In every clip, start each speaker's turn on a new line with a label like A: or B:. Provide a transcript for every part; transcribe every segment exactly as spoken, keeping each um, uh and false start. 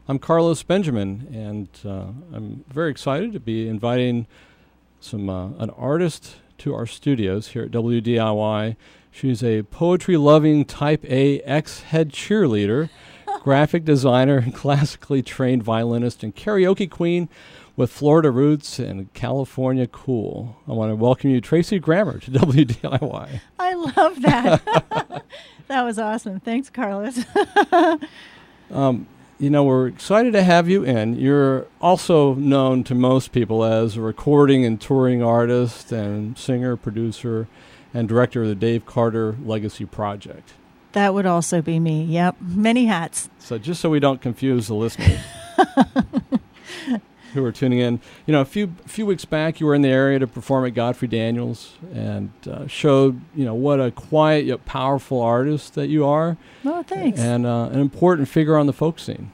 A: I'm Carlos Benjamin, and uh, I'm very excited to be inviting some uh, an artist to our studios here at W D I Y. She's a poetry-loving Type A ex-head cheerleader, graphic designer, and classically trained violinist and karaoke queen with Florida roots and California cool. I want to welcome you, Tracy Grammer, to W D I Y.
B: I love that. That was awesome. Thanks, Carlos.
A: um, you know, we're excited to have you in. You're also known to most people as a recording and touring artist and singer, producer, and director of the Dave Carter Legacy Project.
B: That would also be me. Yep. Many hats.
A: So just so we don't confuse the listeners who are tuning in, you know, a few few weeks back you were in the area to perform at Godfrey Daniels and uh, showed, you know, what a quiet yet powerful artist that you are.
B: Oh, thanks.
A: And uh, an important figure on the folk scene.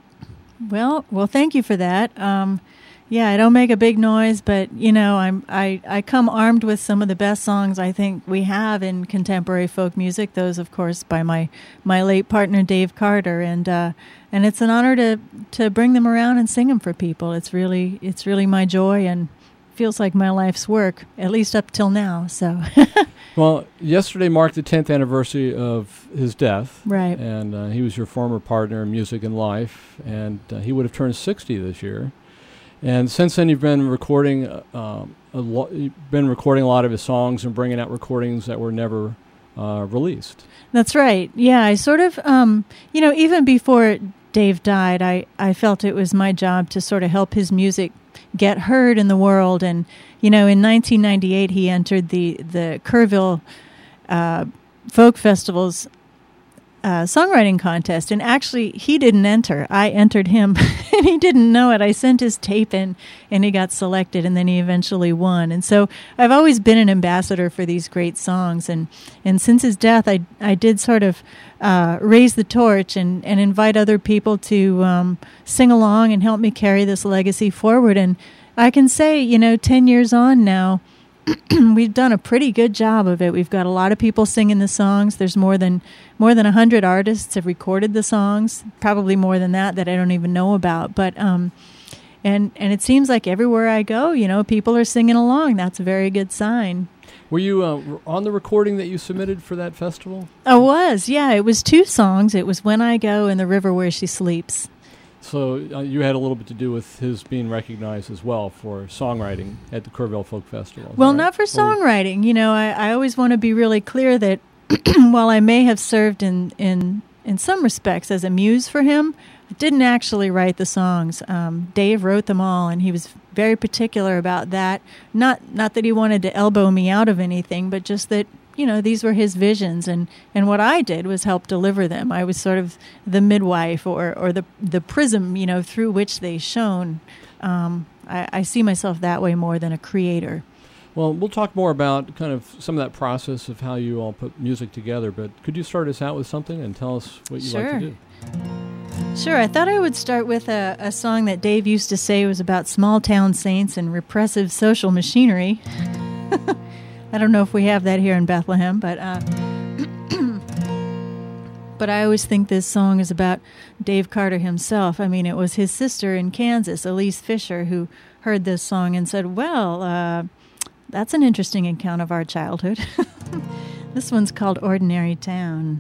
B: Well, well, thank you for that. Um, yeah, I don't make a big noise, but you know, I'm I, I come armed with some of the best songs I think we have in contemporary folk music. Those, of course, by my, my late partner Dave Carter, and uh, and it's an honor to to bring them around and sing them for people. It's really it's really my joy and feels like my life's work, at least up till now. So.
A: Well, yesterday marked the tenth anniversary of his death.
B: Right.
A: And uh, he was your former partner in music and life, and uh, he would have turned sixty this year. And since then, you've been recording, uh, um, a lo- you've been recording a lot of his songs and bringing out recordings that were never uh, released.
B: That's right. Yeah, I sort of, um, you know, even before Dave died, I, I felt it was my job to sort of help his music get heard in the world. And you know, in nineteen ninety-eight, he entered the the Kerrville uh, Folk Festival's Uh, songwriting contest, and actually he didn't enter. I entered him, and he didn't know it. I sent his tape in, and he got selected, and then he eventually won. And so I've always been an ambassador for these great songs, and, and since his death, I I did sort of uh, raise the torch and, and invite other people to um, sing along and help me carry this legacy forward. And I can say, you know, ten years on now, we've done a pretty good job of it. We've got a lot of people singing the songs. There's more than more than a hundred artists have recorded the songs. Probably more than that that I don't even know about. But um, and and it seems like everywhere I go, you know, people are singing along. That's a very good sign.
A: Were you uh, on the recording that you submitted for that festival?
B: I was. Yeah, it was two songs. It was "When I Go" and "The River Where She Sleeps."
A: So uh, you had a little bit to do with his being recognized as well for songwriting at the Kerrville Folk Festival.
B: Well,
A: right?
B: not for songwriting. You know, I, I always want to be really clear that while I may have served in, in, in some respects as a muse for him, I didn't actually write the songs. Um, Dave wrote them all, and he was very particular about that. Not not that he wanted to elbow me out of anything, but just that, you know, these were his visions, and, and what I did was help deliver them. I was sort of the midwife or, or the the prism, you know, through which they shone. Um, I, I see myself that way more than a creator.
A: Well, we'll talk more about kind of some of that process of how you all put music together, but could you start us out with something and tell us what you'd
B: Sure.
A: like to do?
B: Sure. I thought I would start with a, a song that Dave used to say was about small-town saints and repressive social machinery. I don't know if we have that here in Bethlehem, but uh, but I always think this song is about Dave Carter himself. I mean, it was his sister in Kansas, Elise Fisher, who heard this song and said, well, uh, that's an interesting account of our childhood. This one's called Ordinary Town.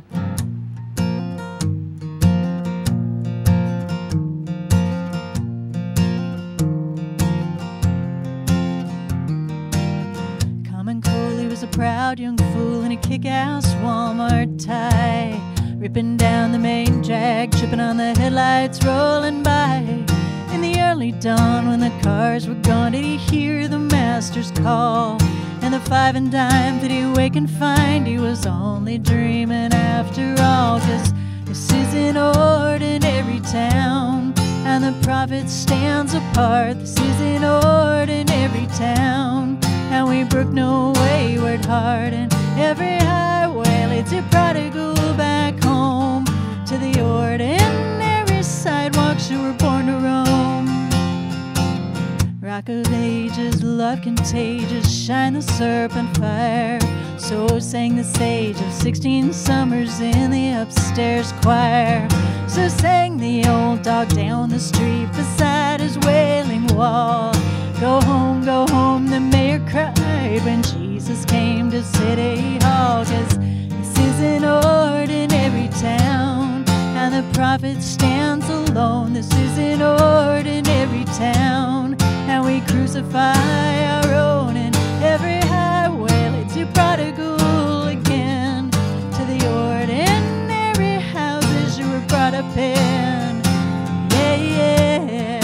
B: Proud young fool in a kick-ass Walmart tie, ripping down the main drag, tripping on the headlights, rolling by. In the early dawn when the cars were gone, did he hear the master's call? And the five and dime, did he wake and find he was only dreaming after all? 'Cause this is an ordinary town, and the prophet stands apart. This is an ordinary town, and we brook no wayward heart, and every highway leads a prodigal back home to the ordinary sidewalks who were born to roam. Rock of ages, love contagious, shine the serpent fire. So sang the sage of sixteen summers in the upstairs choir. So sang the old dog down the street beside his wailing wall. Go home, go home, the mayor cried when Jesus came to City Hall. 'Cause this is an ordinary town, and the prophet stands alone. This is an ordinary town, and we crucify our own. And every highway leads to prodigal again, to the ordinary houses you were brought up in. Yeah, yeah.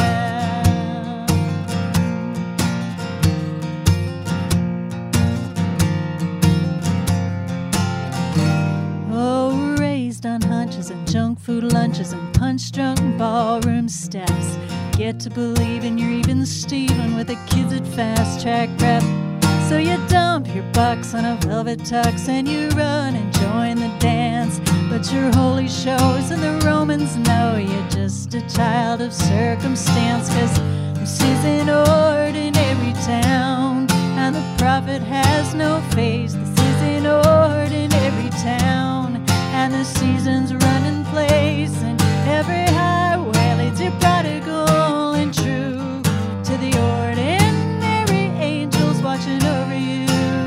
B: Oh, raised on hunches and junk food lunches and punch-drunk ballroom steps. Get to believe in you're even Steven with the kids at Fast Track Prep. So you dump your bucks on a velvet tux and you run and join the dance. But your holy shows and the Romans know you're just a child of circumstance. 'Cause this is an ordinary town, and the prophet has no face. This is an ordinary town, and the seasons run in place. And every highway leads you prodigal and true to the ordinary angels watching over you.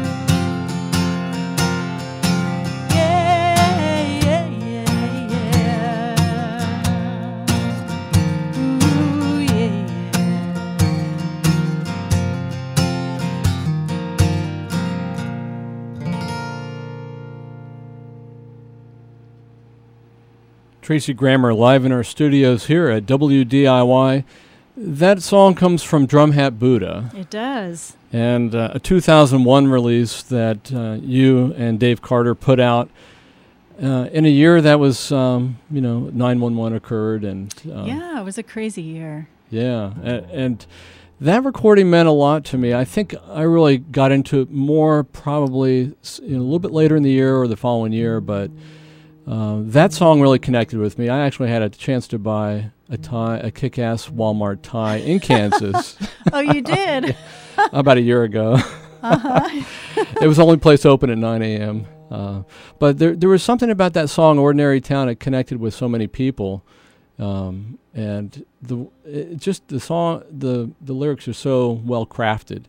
B: Yeah, yeah, yeah, yeah. Ooh, yeah,
A: Tracy Grammer live in our studios here at W D I Y. That song comes from Drumhat Buddha.
B: It does.
A: And uh, a two thousand one release that uh, you and Dave Carter put out uh, in a year that was, um, you know, nine one one occurred. And um,
B: Yeah, it was a crazy year.
A: Yeah, and, and that recording meant a lot to me. I think I really got into it more probably s- you know, a little bit later in the year or the following year, but uh, that song really connected with me. I actually had a chance to buy a tie, a kick-ass Walmart tie in Kansas.
B: Oh, you did?
A: About a year ago.
B: Uh-huh.
A: It was the only place open at nine a.m. Uh, but there there was something about that song, Ordinary Town, that connected with so many people. Um, and the it just the song, the, the lyrics are so well crafted.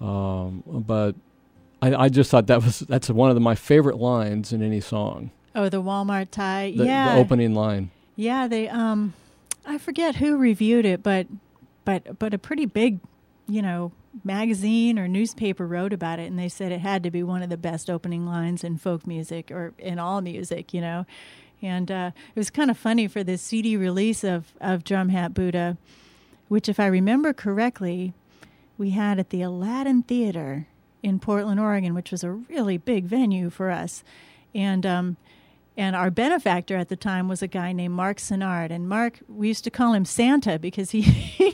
A: Um, but I, I just thought that was that's one of the, my favorite lines in any song.
B: Oh, the Walmart tie.
A: The,
B: yeah.
A: the opening line.
B: Yeah, they um I forget who reviewed it, but but but a pretty big, you know, magazine or newspaper wrote about it, and they said it had to be one of the best opening lines in folk music or in all music, you know. And uh, it was kind of funny for this C D release of, of Drumhat Buddha, which, if I remember correctly, we had at the Aladdin Theater in Portland, Oregon, which was a really big venue for us. And um, and our benefactor at the time was a guy named Mark Sinnard. And Mark, we used to call him Santa because he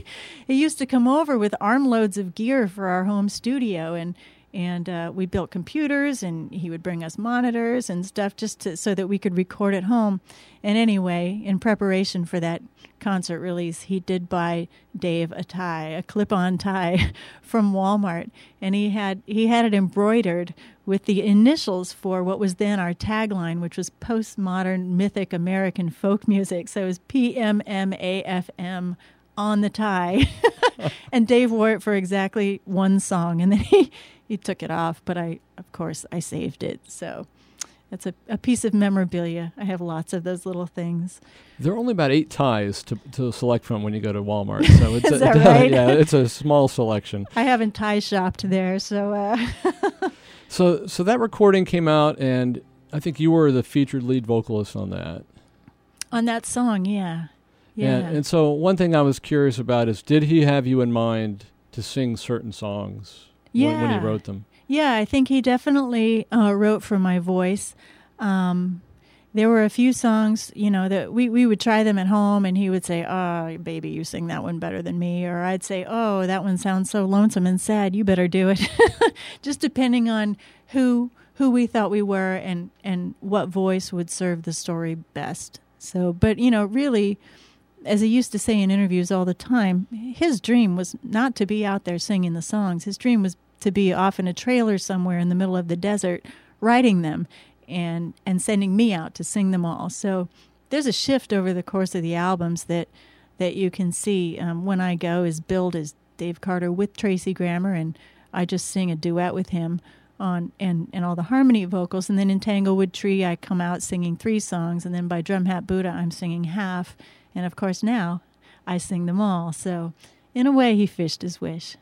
B: he used to come over with armloads of gear for our home studio. And And uh, we built computers, and he would bring us monitors and stuff just to, so that we could record at home. And anyway, in preparation for that concert release, he did buy Dave a tie, a clip-on tie from Walmart, and he had he had it embroidered with the initials for what was then our tagline, which was postmodern mythic American folk music. So it was P M M A F M on the tie. And Dave wore it for exactly one song, and then he, he took it off. But I, of course, I saved it. So that's a, a piece of memorabilia. I have lots of those little things.
A: There are only about eight ties to to select from when you go to Walmart. So it's
B: Is
A: a,
B: that right?
A: Yeah, it's a small selection.
B: I haven't tie shopped there, so. Uh
A: So so that recording came out, and I think you were the featured lead vocalist on that.
B: On that song, yeah. Yeah.
A: And, and so one thing I was curious about is, did he have you in mind to sing certain songs
B: yeah.
A: when, when he wrote them?
B: Yeah, I think he definitely uh, wrote for my voice. Um, there were a few songs, you know, that we, we would try them at home, and he would say, "Oh, baby, you sing that one better than me." Or I'd say, "Oh, that one sounds so lonesome and sad. You better do it." Just depending on who who we thought we were and, and what voice would serve the story best. So, but, you know, really, as he used to say in interviews all the time, his dream was not to be out there singing the songs. His dream was to be off in a trailer somewhere in the middle of the desert, writing them and and sending me out to sing them all. So there's a shift over the course of the albums that that you can see. Um, When I Go is billed as Dave Carter with Tracy Grammer, and I just sing a duet with him on and, and all the harmony vocals. And then in Tanglewood Tree, I come out singing three songs, and then by Drum Hat Buddha, I'm singing half. And of course now I sing them all. So in a way, he fished his wish.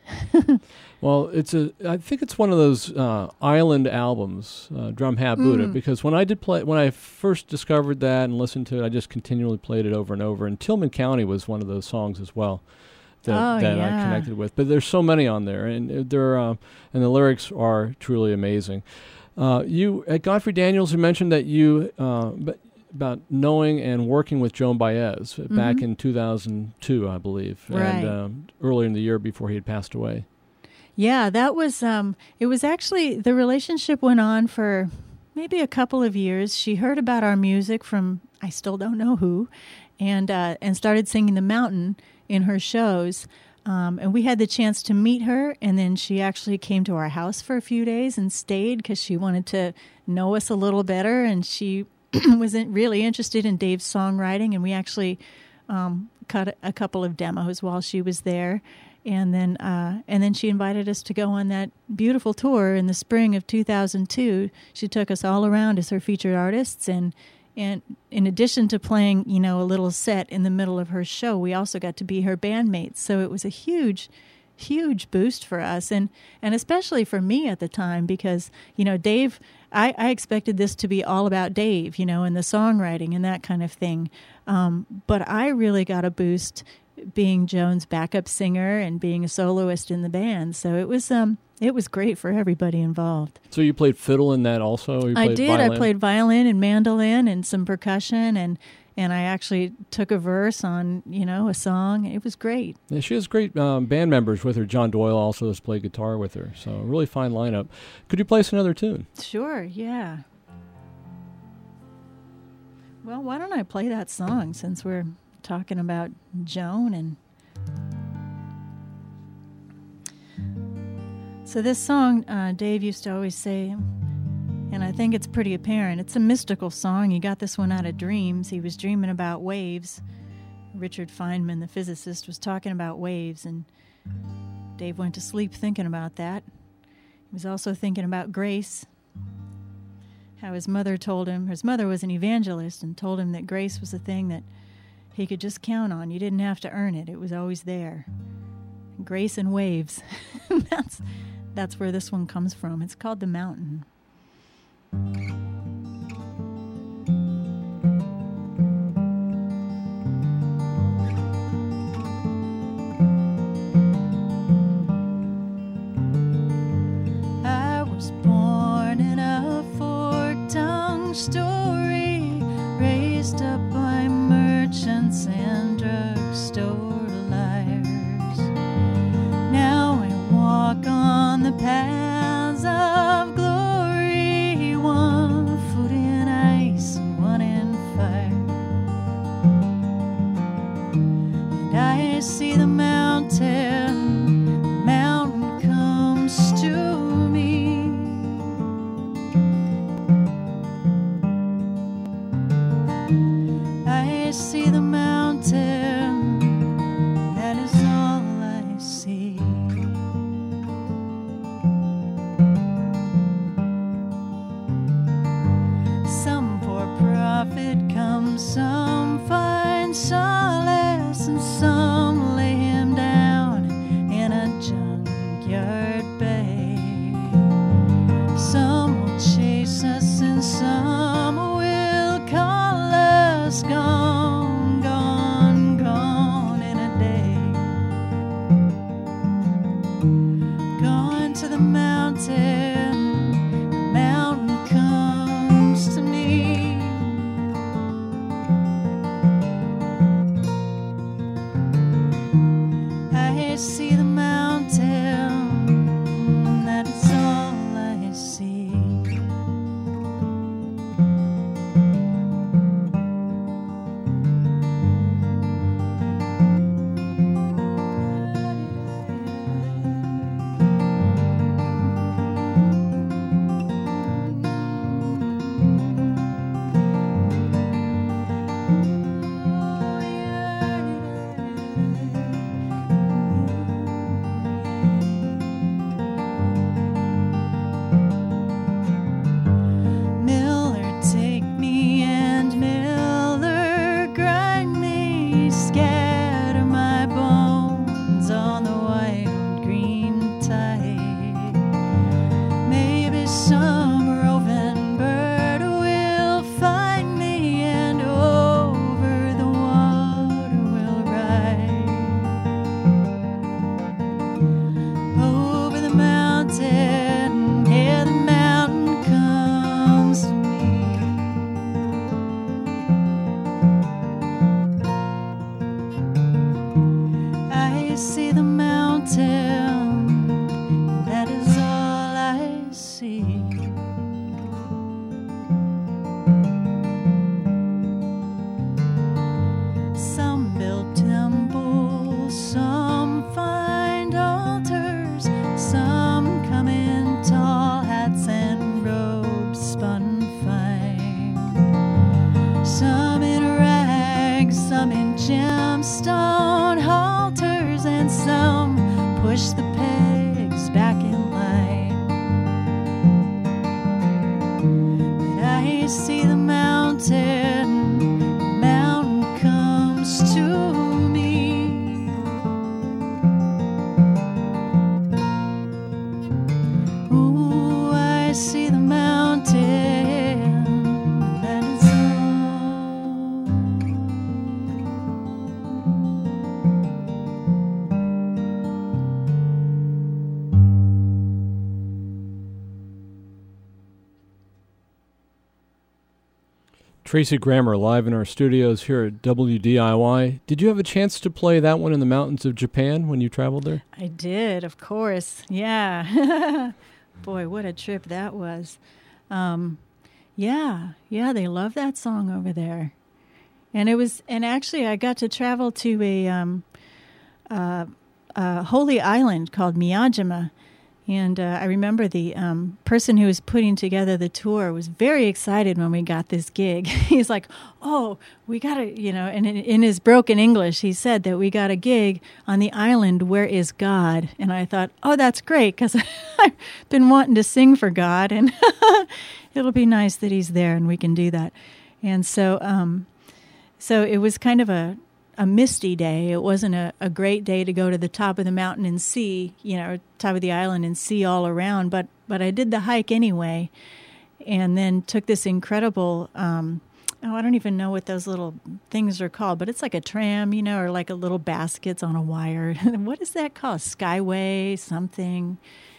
A: Well, it's a. I think it's one of those uh, island albums, uh, Drum Hat Buddha,
B: Mm.
A: because when I did play, when I first discovered that and listened to it, I just continually played it over and over. And Tillman County was one of those songs as well that,
B: Oh,
A: that
B: yeah.
A: I connected with. But there's so many on there, and they're uh, and the lyrics are truly amazing. Uh, you at Godfrey Daniels, you mentioned that you, uh, but. about knowing and working with Joan Baez mm-hmm. back in two thousand two, I believe,
B: right.
A: and um, earlier in the year before he had passed away.
B: Yeah, that was, um, it was actually, the relationship went on for maybe a couple of years. She heard about our music from, I still don't know who, and uh, and started singing The Mountain in her shows. Um, and we had the chance to meet her, and then she actually came to our house for a few days and stayed because she wanted to know us a little better, and she was really interested in Dave's songwriting, and we actually um, cut a couple of demos while she was there, and then uh, and then she invited us to go on that beautiful tour in the spring of two thousand two. She took us all around as her featured artists, and and in addition to playing, you know, a little set in the middle of her show, we also got to be her bandmates. So it was a huge, huge boost for us, and and especially for me at the time, because, you know, Dave, I, I expected this to be all about Dave, you know, and the songwriting and that kind of thing. Um, but I really got a boost being Joan's backup singer and being a soloist in the band. So it was um it was great for everybody involved.
A: So you played fiddle in that also? Or you
B: I
A: played
B: did.
A: Violin?
B: I played violin and mandolin and some percussion, and and I actually took a verse on, you know, a song. It was great.
A: Yeah, she has great um, band members with her. John Doyle also has played guitar with her. So a really fine lineup. Could you play us another tune?
B: Sure, yeah. Well, why don't I play that song since we're talking about Joan? And so this song, uh, Dave used to always say, and I think it's pretty apparent, it's a mystical song. He got this one out of dreams. He was dreaming about waves. Richard Feynman, the physicist, was talking about waves, and Dave went to sleep thinking about that. He was also thinking about grace, how his mother told him, his mother was an evangelist, and told him that grace was a thing that he could just count on. You didn't have to earn it. It was always there. Grace and waves. that's, that's where this one comes from. It's called The Mountain. I was born in a fork-tongued story, raised up by merchants and drugstore liars. Now I walk on the paths of glory, one foot in ice and one in fire. And I see the mountain, the mountain comes to me. I see the mountain, that is all I see. Some poor prophet comes, some find solace, and some lay him down in a junkyard bay. Some will chase us and some will call us gone, gone, gone in a day. Gone to the mountain, the mountain comes to me. I see the mountain, that is all I see. I see the mountain, that is all I see. Some build temples, some find altars, some come in tall hats and robes spun fine, some in rags, some in gemstone halters, and some push the pegs back in line. But I see the mountain, the mountain comes to me. Ooh, I see the mountain, that is all.
A: Tracy Grammer live in our studios here at W D I Y. Did you have a chance to play that one in the mountains of Japan when you traveled there?
B: I did, of course. Yeah. Boy, what a trip that was. Um, yeah, yeah, they love that song over there. And it was, and actually, I got to travel to a, um, uh, a holy island called Miyajima. And uh, I remember the um, person who was putting together the tour was very excited when we got this gig. He's like, oh, we got a, you know, and in, in his broken English, he said that we got a gig on the island, Where is God? And I thought, oh, that's great, because I've been wanting to sing for God, and it'll be nice that he's there and we can do that. And so, um, so it was kind of a, a misty day. It wasn't a, a great day to go to the top of the mountain and see, you know, top of the island and see all around, but but I did the hike anyway, and then took this incredible, um, oh, I don't even know what those little things are called, but it's like a tram, you know, or like a little baskets on a wire. What is that called? Skyway something.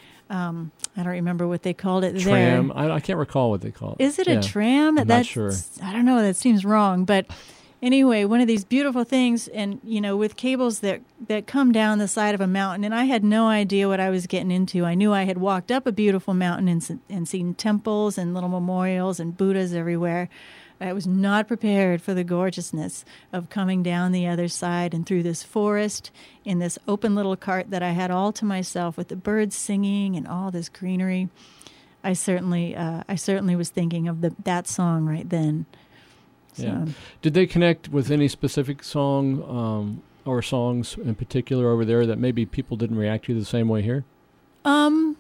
B: Um, I don't remember what they called it
A: Tram.
B: there.
A: I, I can't recall what they call it.
B: Is it
A: yeah.
B: a tram?
A: I'm
B: That's,
A: not sure.
B: I don't know. That seems wrong, but anyway, one of these beautiful things, and, you know, with cables that, that come down the side of a mountain, and I had no idea what I was getting into. I knew I had walked up a beautiful mountain and, and seen temples and little memorials and Buddhas everywhere. I was not prepared for the gorgeousness of coming down the other side and through this forest in this open little cart that I had all to myself with the birds singing and all this greenery. I certainly, uh, I certainly was thinking of the, that song right then. So.
A: Yeah. Did they connect with any specific song um, or songs in particular over there that maybe people didn't react to the same way here?
B: Um.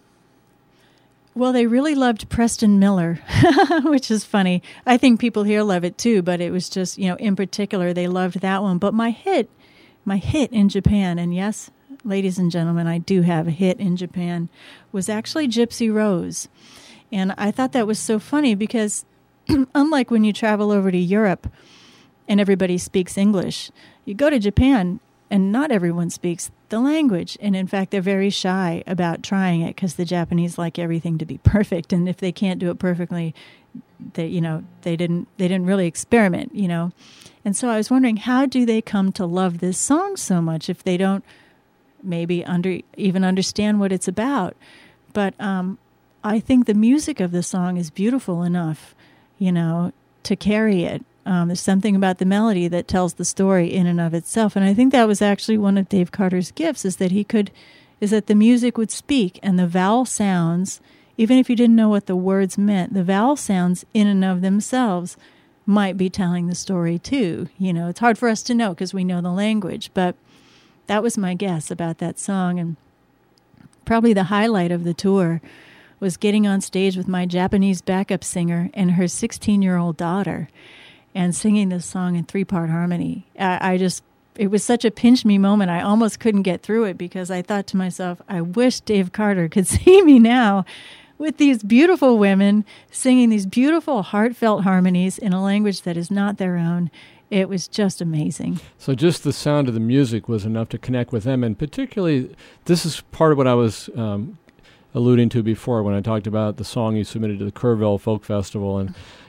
B: Well, they really loved Preston Miller, which is funny. I think people here love it too, but it was just, you know, in particular, they loved that one. But my hit, my hit in Japan, and yes, ladies and gentlemen, I do have a hit in Japan, was actually Gypsy Rose. And I thought that was so funny because unlike when you travel over to Europe and everybody speaks English, you go to Japan and not everyone speaks the language. And in fact, they're very shy about trying it because the Japanese like everything to be perfect. And if they can't do it perfectly, they, you know, they didn't, they didn't really experiment, you know. And so I was wondering, how do they come to love this song so much if they don't maybe under even understand what it's about? But um, I think the music of the song is beautiful enough, you know, to carry it. Um, there's something about the melody that tells the story in and of itself. And I think that was actually one of Dave Carter's gifts, is that he could, is that the music would speak, and the vowel sounds, even if you didn't know what the words meant, the vowel sounds in and of themselves might be telling the story too. You know, it's hard for us to know because we know the language, but that was my guess about that song. And probably the highlight of the tour was getting on stage with my Japanese backup singer and her sixteen-year-old daughter and singing this song in three-part harmony. I, I just, it was such a pinch-me moment. I almost couldn't get through it because I thought to myself, I wish Dave Carter could see me now with these beautiful women singing these beautiful, heartfelt harmonies in a language that is not their own. It was just amazing.
A: So just the sound of the music was enough to connect with them. And particularly, this is part of what I was um, alluding to before when I talked about the song you submitted to the Kerrville Folk Festival. And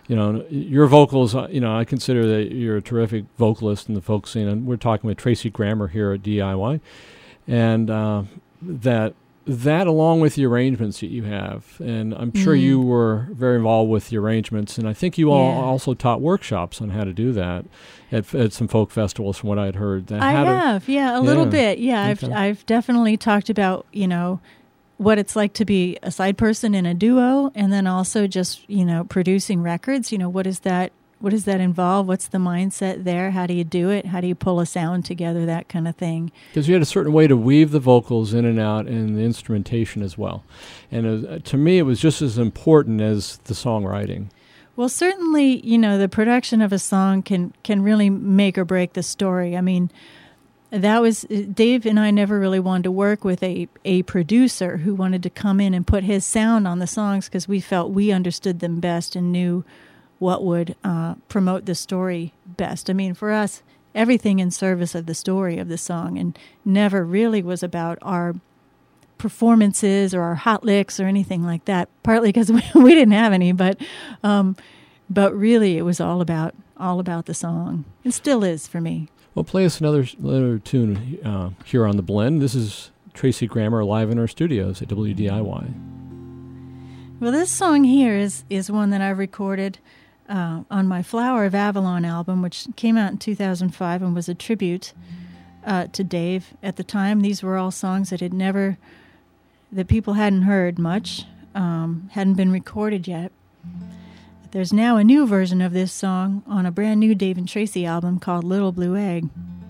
A: you know, your vocals, uh, you know, I consider that you're a terrific vocalist in the folk scene. And we're talking with Tracy Grammer here at D I Y. And uh, that that along with the arrangements that you have, and I'm sure
B: Mm.
A: you were very involved with the arrangements, and I think you all
B: Yeah.
A: also taught workshops on how to do that at, at some folk festivals from what I'd heard. That
B: I
A: how to-
B: have, yeah, a little
A: Yeah.
B: bit. Yeah, I've
A: Okay.
B: I've definitely talked about, you know, what it's like to be a side person in a duo, and then also just, you know, producing records. You know, what is that? What does that involve? What's the mindset there? How do you do it? How do you pull a sound together? That kind of thing.
A: Because you had a certain way to weave the vocals in and out and the instrumentation as well. And it was, to me, it was just as important as the songwriting.
B: Well, certainly, you know, the production of a song can can really make or break the story. I mean, that was Dave and I never really wanted to work with a a producer who wanted to come in and put his sound on the songs because we felt we understood them best and knew what would uh, promote the story best. I mean, for us, everything in service of the story of the song, and never really was about our performances or our hot licks or anything like that. Partly because we, we didn't have any, but um, but really it was all about all about the song. It still is for me.
A: Well, play us another, another tune uh, here on The Blend. This is Tracy Grammer live in our studios at W D I Y.
B: Well, this song here is, is one that I recorded uh, on my Flower of Avalon album, which came out in two thousand five and was a tribute uh, to Dave. At the time, these were all songs that had never, that people hadn't heard much, um, hadn't been recorded yet. There's now a new version of this song on a brand new Dave and Tracy album called Little Blue Egg,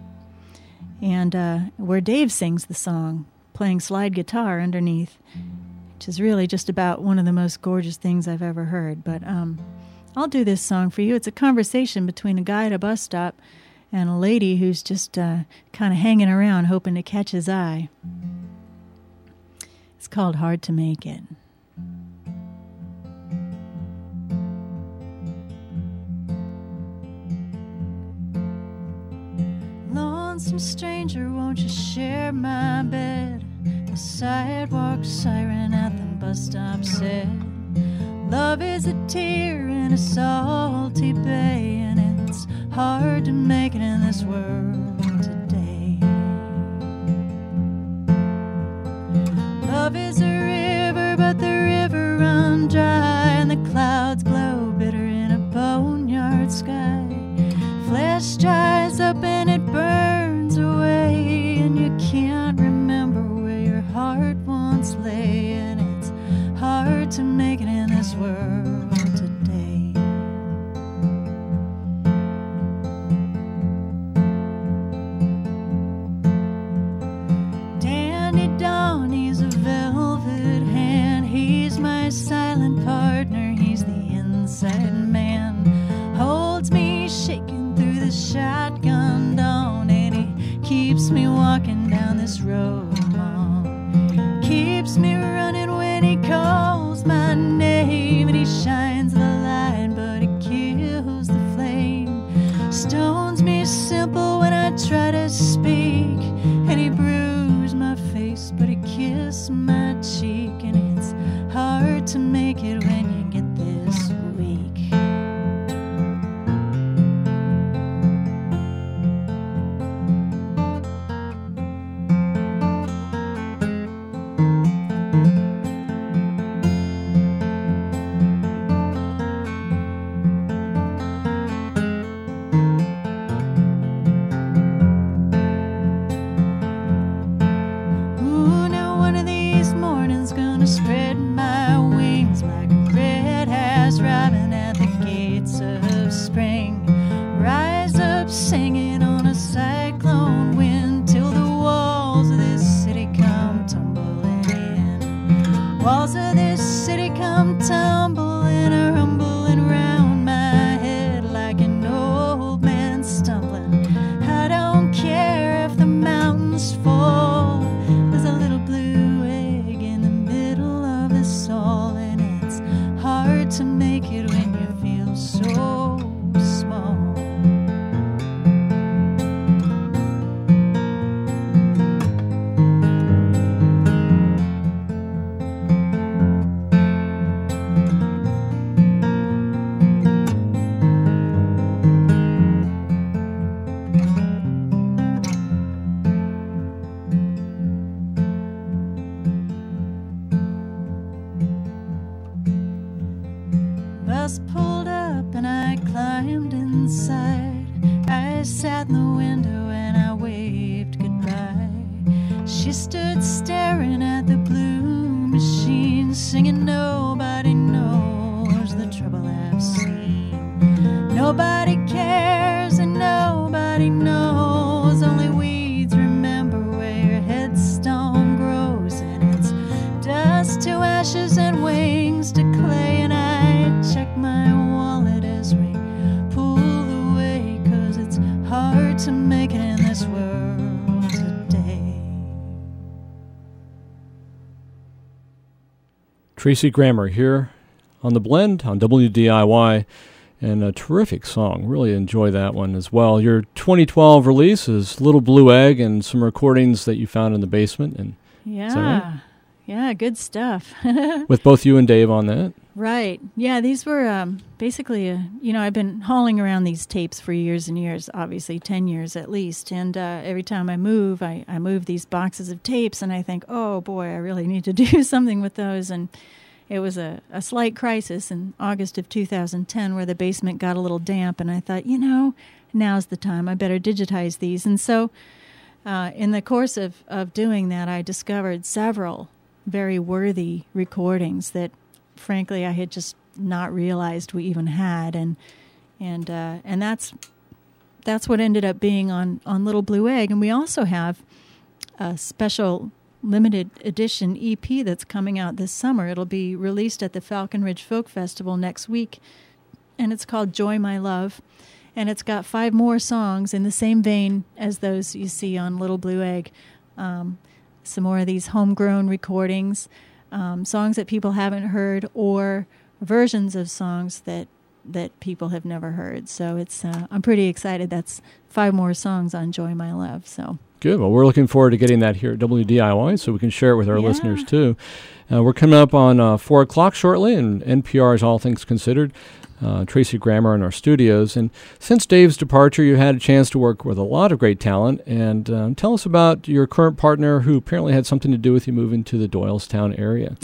B: and uh, where Dave sings the song, playing slide guitar underneath, which is really just about one of the most gorgeous things I've ever heard. But um, I'll do this song for you. It's a conversation between a guy at a bus stop and a lady who's just uh, kind of hanging around hoping to catch his eye. It's called Hard to Make It. Lonesome stranger, won't you share my bed? The sidewalk siren at the bus stop said, love is a tear in a salty bay, and it's hard to make it in this world today. Love is a river, but the river run dry, and the clouds blow bitter in a boneyard sky. Flesh dries up and it burns away, and you can't remember where your heart once lay, and it's hard to make it in this world today. Danny Dawn, he's a velvet hand, he's my silent partner, he's the inside man, holds me shaking through the shotgun dawn, and he keeps me walking down this road long, keeps me running when he calls my name, and he shines the light but he kills the flame, stones me simple when I try to speak, and he bruised my face but he kissed my cheek, and it's hard to make it when you get this weak. slammed inside. I sat in the window and I waved goodbye. She stood staring at the blue machine, singing nobody knows the trouble I've seen. Nobody cares and nobody knows, only weeds remember where your headstone grows. And it's dust to ashes and wings to clay. And I check my wallet as we pull away, 'cause it's hard to make it in this world today.
A: Tracy Grammer here on The Blend on W D I Y, and a terrific song. Really enjoy that one as well. Your twenty twelve release is Little Blue Egg, and some recordings that you found in the basement. And
B: Yeah.
A: is that right?
B: Yeah, good stuff.
A: With both you and Dave on that.
B: Right. Yeah, these were um, basically, uh, you know, I've been hauling around these tapes for years and years, obviously ten years at least. And uh, every time I move, I, I move these boxes of tapes and I think, oh boy, I really need to do something with those. And it was a, a slight crisis in August of two thousand ten where the basement got a little damp. And I thought, you know, now's the time. I better digitize these. And so uh, in the course of, of doing that, I discovered several very worthy recordings that frankly I had just not realized we even had, and and uh, and that's that's what ended up being on, on Little Blue Egg. And we also have a special limited edition E P that's coming out this summer. It'll be released at the Falcon Ridge Folk Festival next week, and it's called Joy My Love, and it's got five more songs in the same vein as those you see on Little Blue Egg. Um, some more of these homegrown recordings, um, songs that people haven't heard, or versions of songs that that people have never heard. So it's uh, I'm pretty excited. That's five more songs on Joy My Love. So
A: good. Well, we're looking forward to getting that here at W D I Y so we can share it with our
B: Yeah.
A: listeners too. Uh, we're coming up on uh, four o'clock shortly, and N P R's All Things Considered. Uh, Tracy Grammer in our studios. And since Dave's departure, you had a chance to work with a lot of great talent. And um, tell us about your current partner, who apparently had something to do with you moving to the Doylestown area.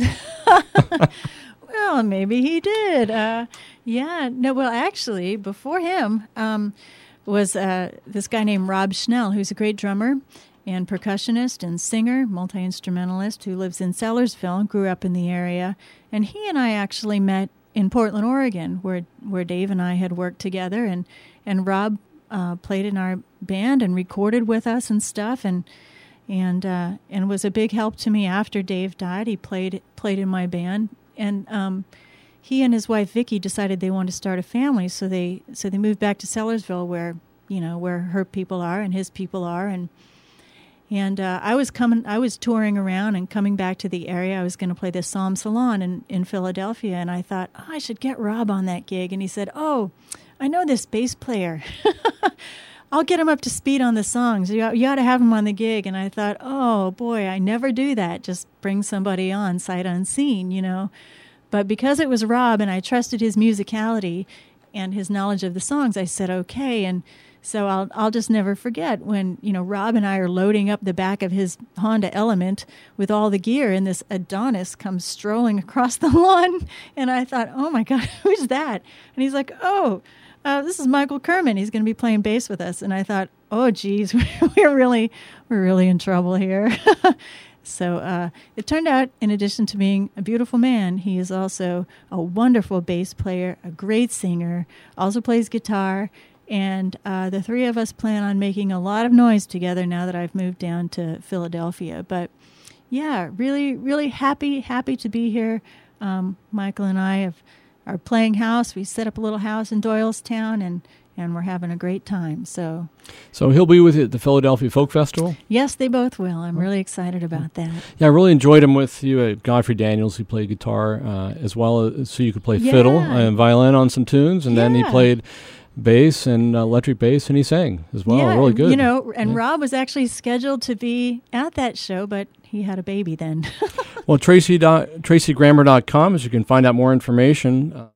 B: Well, maybe he did. Uh, yeah. No, well, actually, before him um, was uh, this guy named Rob Schnell, who's a great drummer and percussionist and singer, multi-instrumentalist, who lives in Sellersville, grew up in the area. And he and I actually met in Portland, Oregon, where where Dave and I had worked together. And, and Rob uh, played in our band and recorded with us and stuff, and and uh, and was a big help to me after Dave died. He played played in my band. And um, he and his wife Vicky decided they wanted to start a family, so they so they moved back to Sellersville, where you know where her people are and his people are, and and uh, I was coming, I was touring around and coming back to the area. I was going to play the Psalm Salon in, in Philadelphia, and I thought, oh, I should get Rob on that gig. And he said, oh, I know this bass player. I'll get him up to speed on the songs. You, you ought to have him on the gig. And I thought, oh, boy, I never do that. Just bring somebody on sight unseen, you know. But because it was Rob and I trusted his musicality and his knowledge of the songs, I said, okay. And so I'll I'll just never forget when, you know, Rob and I are loading up the back of his Honda Element with all the gear, and this Adonis comes strolling across the lawn. And I thought, oh, my God, who's that? And he's like, oh, Uh, this is Michael Kerman. He's going to be playing bass with us. And I thought, oh, geez, we're really, we're really in trouble here. So uh, it turned out, in addition to being a beautiful man, he is also a wonderful bass player, a great singer, also plays guitar. And uh, the three of us plan on making a lot of noise together now that I've moved down to Philadelphia. But yeah, really, really happy, happy to be here. Um, Michael and I have are playing house. We set up a little house in Doylestown, and, and we're having a great time. So,
A: So he'll be with you at the Philadelphia Folk Festival?
B: yes, they both will. I'm really excited about that.
A: Yeah, I really enjoyed him with you at Godfrey Daniels. He played guitar uh, as well, as, so you could play
B: Yeah.
A: fiddle and violin on some tunes, and then he
B: Yeah.
A: played bass and uh, electric bass, and he sang as well.
B: Yeah,
A: Really good.
B: You know, and
A: Yeah.
B: Rob was actually scheduled to be at that show, but he had a baby then.
A: Well, Tracy dot, Tracy Grammer dot com is you can find out more information. Uh,